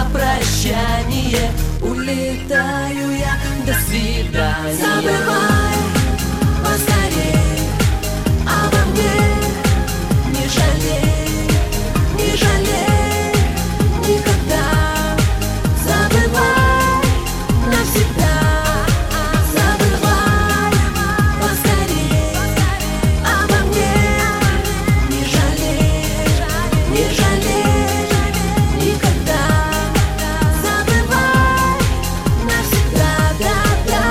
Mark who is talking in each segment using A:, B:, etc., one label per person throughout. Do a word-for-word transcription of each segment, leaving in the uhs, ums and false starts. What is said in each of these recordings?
A: прощание улетаю я, до свидания. Забывай поскорей обо мне, не жалей, не жалей никогда. Забывай навсегда. Забывай поскорей обо мне, не жалей, не жалей никогда. Забывай навсегда, да, да.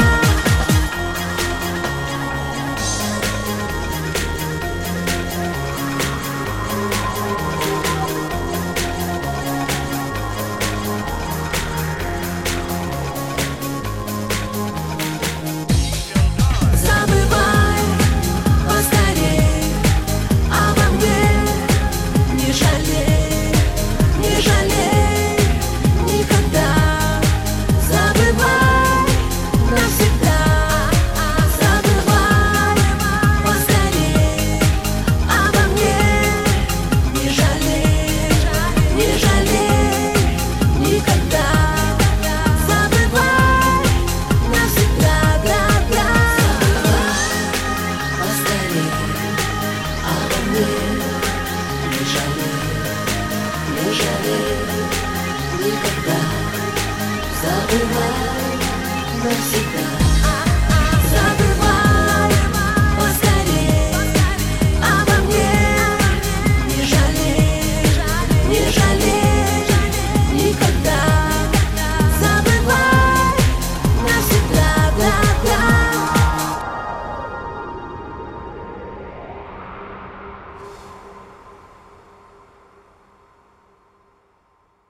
A: Забывай поскорей обо мне, не жалей, не жалей никогда. Забывай навсегда. Забывай поскорей обо мне, не жалей, не жалей никогда. Забывай навсегда, да, да. Поскорей обо мне, не жалей, не жалей никогда. Забывай навсегда.